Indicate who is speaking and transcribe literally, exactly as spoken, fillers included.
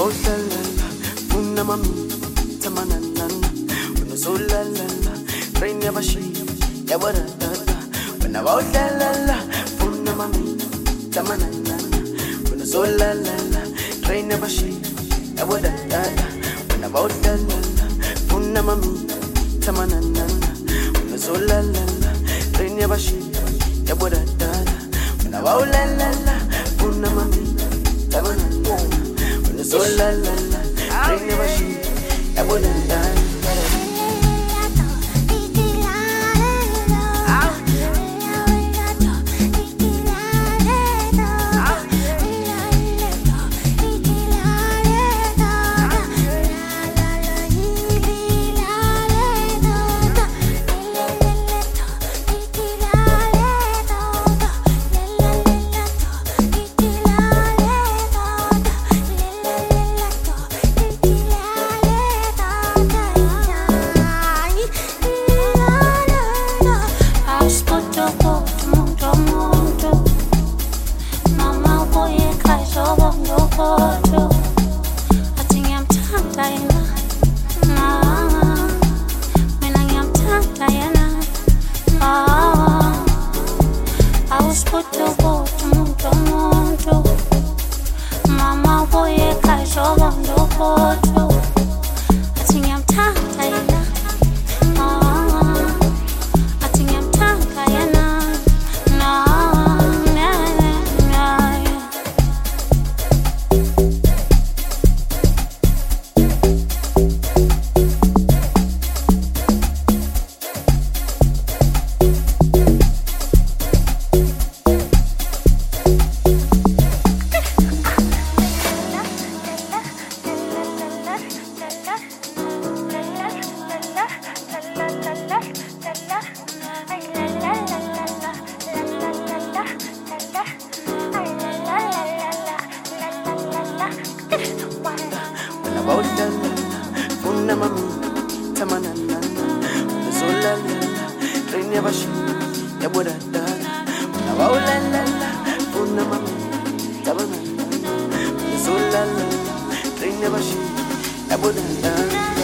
Speaker 1: la la la, una mami, tamana na na. When I so la la la, train never she, ya wada da da. When I walk la la la, una mami, tamana na na. When I so la la la, train never she, ya wada da da. When I walk la la la, una mami, tamana na na. When I so la la la, train never she, ya wada da da. When I walk la la la, una mami, tamana na na. When I so la la la, train never she, ya wada da da. Never she, I wouldn't